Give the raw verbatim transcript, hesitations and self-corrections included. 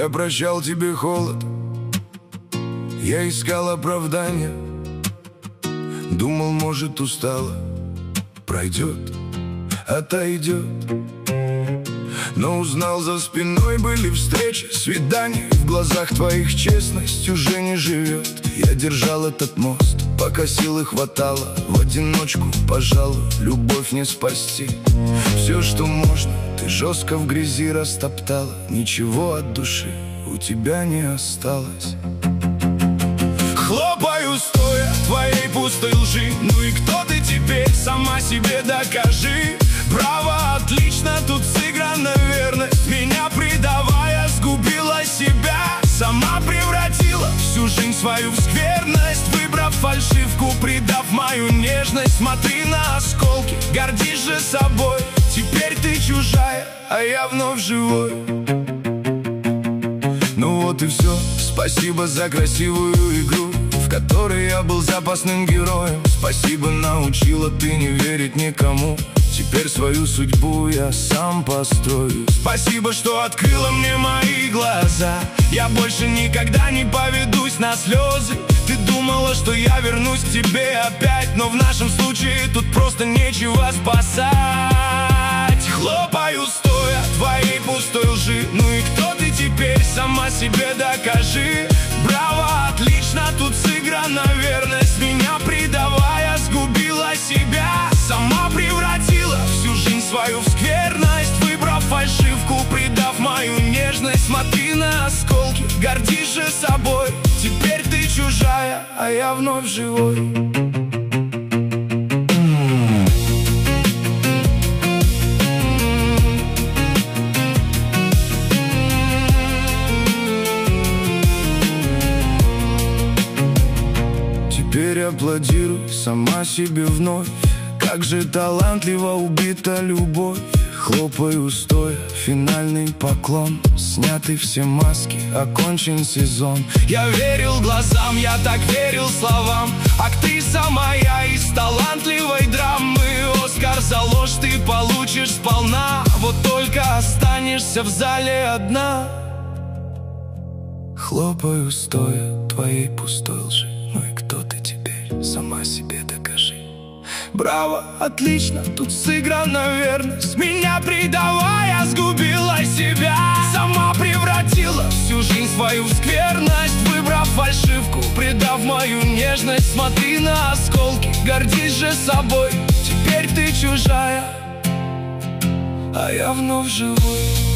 Я прощал тебе холод, я искал оправдания, думал, может, устала, пройдет, отойдет. Но узнал, за спиной были встречи, свидания. В глазах твоих честность уже не живет. Я держал этот мост, пока силы хватало. В одиночку, пожалуй, любовь не спасти. Все, что можно, ты жестко в грязи растоптала. Ничего от души у тебя не осталось. Хлопаю стоя твоей пустой лжи. Ну и кто ты теперь, сама себе докажи. Браво, отлично, тут сыграна верность. Меня предавая, сгубила себя. Сама превратила всю жизнь свою в скверность. Выбрав фальшивку, предав мою нежность. Смотри на осколки, гордишь же собой. Теперь ты чужая, а я вновь живой. Ну вот и все, спасибо за красивую игру, в которой я был запасным героем. Спасибо, научила ты не верить никому. Теперь свою судьбу я сам построю. Спасибо, что открыла мне мои глаза. Я больше никогда не поведусь на слезы. Ты думала, что я вернусь к тебе опять, но в нашем случае тут просто нечего спасать. Хлопаю стоя твоей пустой лжи. Ну и кто ты теперь, сама себе докажи. Браво, отлично, тут сыграна верность. Меня предавая, сгубила себя. Сама превратила всю жизнь свою в скверность. Выбрав фальшивку, предав мою нежность. Смотри на осколки, гордишь же собой. Теперь ты чужая, а я вновь живой. Теперь аплодируй сама себе вновь. Как же талантливо убита любовь. Хлопаю стоя, финальный поклон. Сняты все маски, окончен сезон. Я верил глазам, я так верил словам. Актриса моя из талантливой драмы. Оскар за ложь ты получишь сполна. Вот только останешься в зале одна. Хлопаю стоя твоей пустой лжи. Ну и кто ты теперь, сама себе докажи. Браво, отлично, тут сыграна верность. Меня предавая, сгубила себя. Сама превратила всю жизнь свою в скверность. Выбрав фальшивку, предав мою нежность. Смотри на осколки, гордишь же собой. Теперь ты чужая, а я вновь живой.